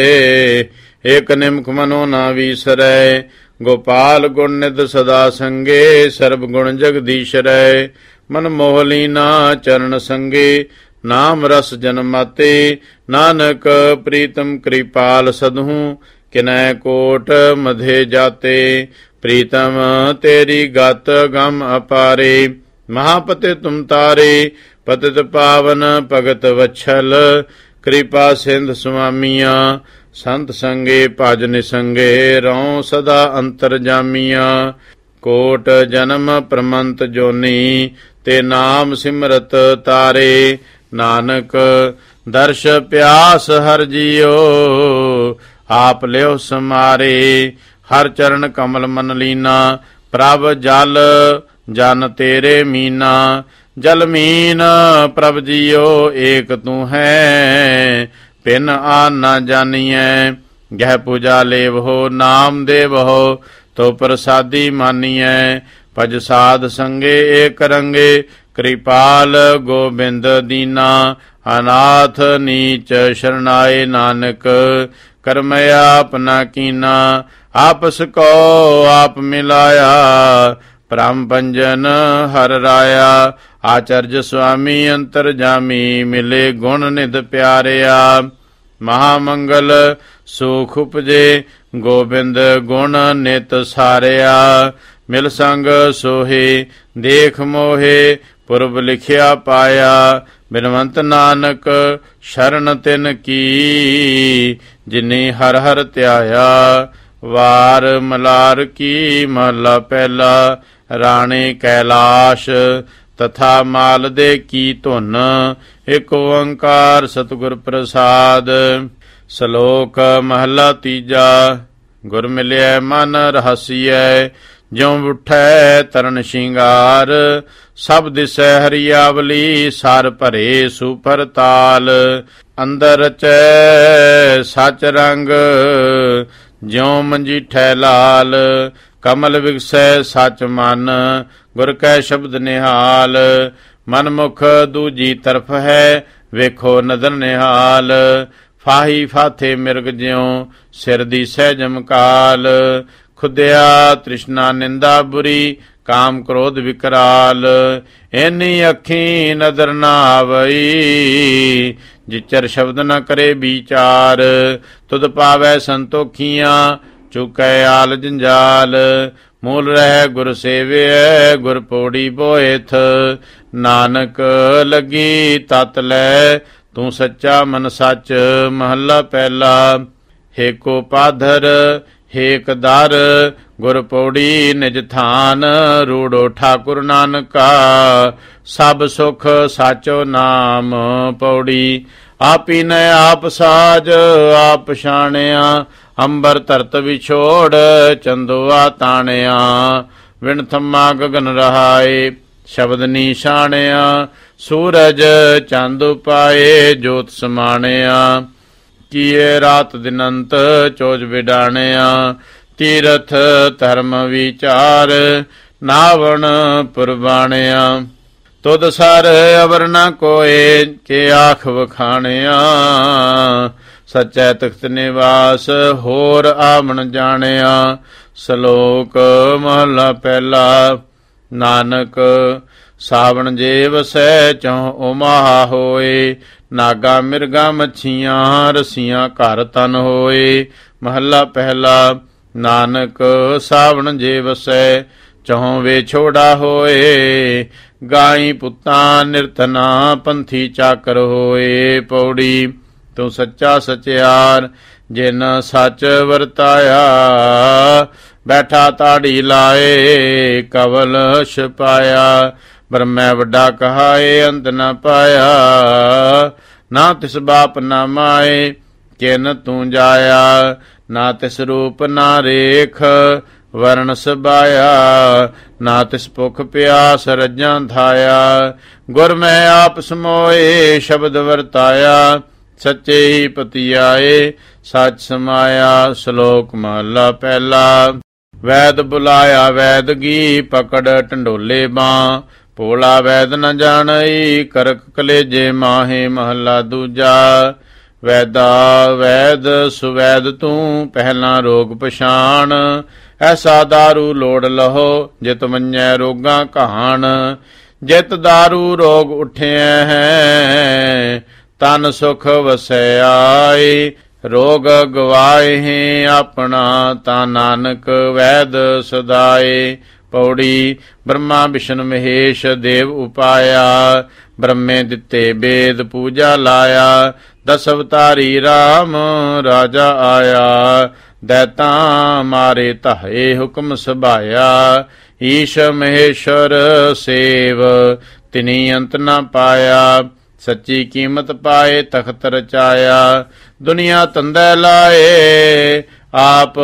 ਏਕ ਨਿਮਖ ਮਨੋ ਨਾ ਵੀਸਰੈ। ਗੋਪਾਲ ਗੁਣ ਨਿਧ ਸਦਾ ਸੰਗੇ, ਸਰਬ ਗੁਣ ਜਗਦੀਸ਼ ਰਹਿ। ਮਨ ਮੋਹ ਲੀਨਾ ਚਰਨ ਸੰਗੇ, ਨਾਮ ਰਸ ਜਨਮਾਤੇ। ਨਾਨਕ ਪ੍ਰੀਤਮ ਕਿਰਪਾਲ ਸਦਹੂ, ਕਿਨੈ ਕੋਟ ਮਧੇ ਜਾਤੇ। ਪ੍ਰੀਤਮ ਤੇਰੀ ਗਤ ਗਮ ਅਪਾਰੇ, ਮਹਾਪਤੇ ਤੁਮ ਤਾਰੇ। ਪਤਿਤ ਪਾਵਨ ਭਗਤ ਵਛਲ, ਕਿਰਪਾ ਸਿੰਧ ਸੁਆਮੀਆਂ। ਸੰਤ ਸੰਗੇ ਭਜ ਨਿਸੰਗੇ, ਰਉ ਸਦਾ ਅੰਤਰ ਜਾਮੀਆਂ। ਕੋਟ ਜਨਮ ਪ੍ਰਮੰਤ ਜੋਨੀ, ਤੇ ਨਾਮ ਸਿਮਰਤ ਤਾਰੇ। ਨਾਨਕ ਦਰਸ਼ ਪਿਆਸ ਹਰ ਜੀਓ, ਆਪ ਲਿਓ ਸਮਾਰੇ। ਹਰ ਚਰਨ ਕਮਲ ਮਨ ਲੀਨਾ, ਪ੍ਰਭ ਜਲ ਜਨ ਤੇਰੇ ਮੀਨਾ। ਜਲ ਮੀਨ ਪ੍ਰਭ ਜੀਓ ਏਕ ਤੂੰ ਹੈ, ਪਿਨ ਆ ਨਾ ਜਾਨੀਐ। ਗਹਿ ਪੂਜਾ ਲੇਵਹੋ ਨਾਮ ਦੇਵਹੋ, ਤੋ ਪ੍ਰਸਾਦੀ ਮਾਨੀਐ। ਭਜ ਸਾਧ ਸੰਗੇ ਏਕ ਰੰਗੇ, ਕਿਰਪਾਲ ਗੋਬਿੰਦ ਦੀਨਾ। ਅਨਾਥ ਨੀਚ ਸ਼ਰਨਾਏ ਨਾਨਕ, ਕਰਮ ਆਪਨਾ ਕੀਨਾ। ਆਪਸ ਕੋ ਆਪ ਮਿਲਾਇਆ, ਭ੍ਰਮ ਭੰਜਨ ਹਰ ਰਾਇਆ। ਆਚਰਜ ਸੁਆਮੀ ਅੰਤਰ ਜਾਮੀ, ਮਿਲੇ ਗੁਣ ਨਿਧ ਪਿਆਰਿਆ। ਮਹਾਮੰਗਲ ਸੁਖ ਉਪਜੇ, ਗੋਬਿੰਦ ਗੁਣ ਨਿਤ ਸਾਰਿਆ। ਮਿਲ ਸੰਗ ਸੋਹੇ ਦੇਖ ਮੋਹੇ, ਪੁਰਬ ਲਿਖਿਆ ਪਾਇਆ। ਬਿਨਵੰਤ ਨਾਨਕ ਸ਼ਰਨ ਤਿਨ ਕੀ, ਜਿਨੇ ਹਰ ਹਰ ਧਿਆਇਆ। ਵਾਰ ਮਲਾਰ ਕੀ ਮਹਲਾ ਪਹਿਲਾ, ਰਾਣੇ ਕੈਲਾਸ਼ ਤਥਾ ਮਾਲ ਦੇ ਕੀ ਧੁਨ। ਇਕ ਓੰਕਾਰ ਸਤਿਗੁਰ ਪ੍ਰਸਾਦ। ਸ਼ਲੋਕ ਮਹਲਾ ਤੀਜਾ। ਗੁਰ ਮਿਲਿਆ ਮਨ ਰਹਸੀਐ, ਜਿਉ ਉਠੈ ਤਰਨ ਸ਼ਿੰਗਾਰ। ਸਭ ਦਿਸੈ ਹਰਿਆਵਲੀ, ਸਰ ਭਰੇ ਸੁਪਰ ਤਾਲ। ਅੰਦਰ ਰਚੈ ਸਚ ਰੰਗ, ਜਿਉ ਮੰਜੀਠੈ ਲਾਲ। ਕਮਲ ਵਿਗਸੈ ਸਚ ਮਨ, ਗੁਰ ਕੈ ਸ਼ਬਦ ਨਿਹਾਲ। ਮਨ ਮੁਖ ਦੂਜੀ ਤਰਫ ਹੈ, ਵੇਖੋ ਨਦਰ ਨਿਹਾਲ। ਫਾਹੀ ਫਾਥੇ ਮਿਰਗ ਜਿਉ, ਸਿਰ ਦੀ ਸਹਿਜਮ ਕਾਲ। ਖੁਦਿਆ ਤ੍ਰਿਸ਼ਨਾ ਨਿੰਦਾ ਬੁਰੀ, ਕਾਮ ਕ੍ਰੋਧ ਵਿਕਰਾਲ। ਐਨੀ ਅੱਖੀ ਨਦਰ ਨਾ ਆਵਈ, ਜਿਚਰ ਸ਼ਬਦ ਨ ਕਰੇ ਵਿਚਾਰ। ਤੁਧ ਪਾਵੈ ਸੰਤੋਖੀਆਂ, ਚੁਕੈ ਆਲ ਜੰਜਾਲ। ਮੂਲ ਰਹਿ ਗੁਰ ਸੇਵਿਐ, ਗੁਰ ਪੌੜੀ ਬੋਇਥ। ਨਾਨਕ ਲੱਗੀ ਤਤ ਲੈ, ਤੂੰ ਸੱਚਾ ਮਨ ਸੱਚ। ਮਹੱਲਾ ਪਹਿਲਾ। ਹੇਕੋ ਪਾਧਰ ਹੇਕ ਦਰ, ਗੁਰ ਪੌੜੀ ਨਿਜ ਥਾਨ। ਰੂੜੋ ਠਾਕੁਰ ਨਾਨਕਾ, ਸਭ ਸੁਖ ਸਾਚੋ ਨਾਮ। ਪੌੜੀ ਆਪੀ ਨੇ ਆਪ ਸਾਜ, ਆਪ ਪਛਾਣਿਆ। ਅੰਬਰ ਧਰਤ ਵਿਛੋੜ, ਚੰਦੋਆ ਤਾਣਿਆ। ਵਿਣ ਥੰਮਾ ਗਗਨ ਰਹਾਏ, ਸ਼ਬਦ ਨੀਸ਼ਾਣਿਆ। ਸੂਰਜ ਚੰਦ ਉਪਾਏ, ਜੋਤ ਸਮਾਣਿਆ। ਕੀਏ ਰਾਤ ਦਿਨੰਤ, ਚੋਜ ਵਿਡਾਣਿਆ। ਤੀਰਥ ਧਰਮ ਵਿਚਾਰ, ਨਾਵਣ ਪੁਰਬਾਣਿਆ। ਤੁਧ ਸਰ ਅਵਰ ਨ ਕੋਏ, ਕੇ ਆਖ ਵਖਾਣਿਆ। ਸਚੈ ਤਖਤ ਨਿਵਾਸ, ਹੋਰ ਆਵਣ ਜਾਣਿਆ। ਸ਼ਲੋਕ ਮਹਲਾ ਪਹਿਲਾ। ਨਾਨਕ ਸਾਵਣ ਜੇ ਵਸੈ, ਚਹੁ ਉਮਾ ਹੋਏ। ਨਾਗਾ ਮਿਰਗਾ ਮੱਛੀਆਂ, ਰਸੀਆਂ ਘਰ ਤਨ ਹੋਏ। ਮਹੱਲਾ ਪਹਿਲਾ। ਨਾਨਕ ਸਾਵਣ ਜੇ ਵਸੈ, ਚਹੁ ਵੇ ਛੋੜਾ ਹੋਏ। ਗਾਈ ਪੁੱਤਾਂ ਨਿਰਤਨਾ, ਪੰਥੀ ਚਾਕਰ ਹੋਏ। ਪੌੜੀ ਤੂੰ ਸੱਚਾ ਸਚਿਆਰ, ਜਿਨ ਸੱਚ ਵਰਤਾਇਆ। ਬੈਠਾ ਤਾੜੀ ਲਾਏ, ਕਵਲ ਛਪਾਇਆ। ਬ੍ਰਹਮੈ ਵੱਡਾ ਕਹਾਏ, ਅੰਤ ਨ ਪਾਇਆ। ਨਾ ਤਿਸ ਬਾਪ ਨਾ ਮਾਏ, ਕਿਨ ਤੂੰ ਜਾਇਆ। ਨਾ ਤਿਸ ਰੂਪ ਨਾ ਰੇਖ, ਵਰਨ ਸਬਾਇਆ। ਨਾ ਤਿਸ ਭੁਖ ਪਿਆਸ, ਰੱਜਾਂ ਧਾਇਆ। ਗੁਰ ਮੈਂ ਆਪ ਸਮੋਏ, ਸ਼ਬਦ ਵਰਤਾਇਆ। ਸੱਚੇ ਹੀ ਪਤੀ ਆਏ, ਸੱਚ ਸਮਾਇਆ। ਸ਼ਲੋਕ ਮਹਲਾ ਪਹਿਲਾ। ਵੈਦ ਬੁਲਾਇਆ ਵੈਦਗੀ, ਪਕੜ ਢੰਡੋਲੇ ਬਾਂ। ਭੋਲਾ ਵੈਦ ਨ ਜਾਣਈ, ਕਰਕ ਕਲੇਜੇ ਮਾਹੇ। ਮਹਲਾ ਦੂਜਾ। ਵੈਦਾ ਵੈਦ ਸੁਵੈਦ ਤੂੰ, ਪਹਿਲਾਂ ਰੋਗ ਪਛਾਣ। ਐਸਾ ਦਾਰੂ ਲੋੜ ਲਹੋ, ਜਿਤ ਮੰਨੈ ਰੋਗਾਂ ਕਹਾਣ। ਜਿਤ ਦਾਰੂ ਰੋਗ ਉਠਿਆ ਹੈ, ਤਨ ਸੁਖ ਵਸੈ ਆਏ। ਰੋਗ ਗਵਾਏ ਆਪਣਾ, ਤਾਂ ਨਾਨਕ ਵੈਦ ਸਦਾਏ। ਪੌੜੀ ਬ੍ਰਹਮਾ ਵਿਸ਼ਨ ਮਹੇਸ਼, ਦੇਵ ਉਪਾਇਆ। ਬ੍ਰਹਮੇ ਦਿੱਤੇ ਬੇਦ, ਪੂਜਾ ਲਾਇਆ। ਦਸ ਅਵਤਾਰੀ ਰਾਮ, ਰਾਜਾ ਆਇਆ। ਦੈਤਾਂ ਮਾਰੇ ਧਾਏ, ਹੁਕਮ ਸੁਭਾਇਆ। ਈਸ਼ ਮਹੇਸ਼ਰ ਸੇਵ, ਤਿਨੀ ਅੰਤ ਨ ਪਾਇਆ। ਸੱਚੀ ਕੀਮਤ ਪਾਏ, ਤਖਤ ਰਚਾਇਆ। ਦੁਨੀਆ ਤੰਦੈ ਲਾਏ, ਆਪ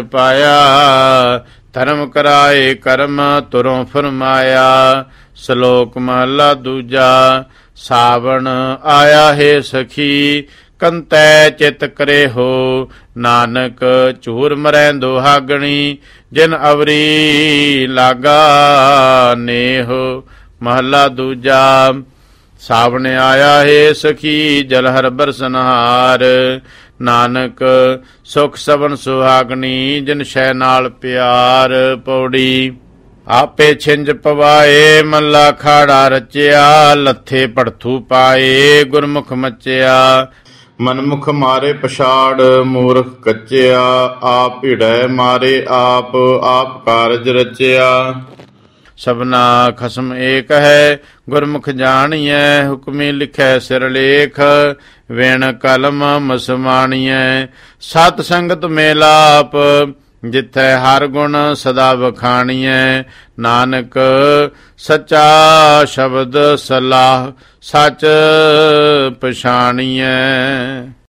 ਛੁਪਾਇਆ। ਧਰਮ ਕਰਾਏ ਕਰਮ, ਤੁਰੋਂ ਫਰਮਾਇਆ। ਸ਼ਲੋਕ ਮਹਲਾ ਦੂਜਾ। ਸਾਵਣ ਆਇਆ ਹੈ ਸਖੀ, ਕੰਤੈ ਚਿਤ ਕਰੇ ਹੋ। ਨਾਨਕ ਝੂਰ ਮਰੈ ਦੁਹਾਗਣੀ, ਜਿਨ ਅਵਰੀ ਲਾਗਾ ਨੇਹ। ਮਹੱਲਾ ਦੂਜਾ। ਸਾਵਣ ਆਇਆ ਹੈ ਸਖੀ, ਜਲ ਹਰ ਬਰਸਨਹਾਰ। ਨਾਨਕ ਸੁਖ ਸਵਨ ਸੁਹਾਗਣੀ, ਜਿਨ ਸ਼ੈ ਨਾਲ ਪਿਆਰ। ਪੌੜੀ। ਆਪੇ ਛਿੰਝ ਪਵਾਏ, ਮੱਲਾ ਖਾੜਾ ਰਚਿਆ। ਲੱਥੇ ਭੜਥੂ ਪਾਏ, ਗੁਰਮੁਖ ਮਚਿਆ। ਮਨਮੁਖ ਮਾਰੇ ਪਛਾੜ, ਮੂਰਖ ਕੱਚਿਆ। ਆਪ ਭਿੜੈ ਮਾਰੇ ਆਪ, ਆਪ ਕਾਰਜ ਰਚਿਆ। ਸਭਨਾ ਖਸਮ ਏਕ ਹੈ, ਗੁਰਮੁਖ ਜਾਣੀਐ। ਹੁਕਮੀ ਲਿਖੈ ਸਿਰਲੇਖ, ਵਿਣ ਕਲਮ ਮਸਮਾਣੀਐ। ਸਤ ਸੰਗਤ ਮੇਲਾਪ, ਜਿਥੈ ਹਰ ਗੁਣ ਸਦਾ ਵਖਾਣੀਐ। ਨਾਨਕ ਸੱਚਾ ਸ਼ਬਦ ਸਲਾਹ, ਸਚ ਪਛਾਣੀਐ।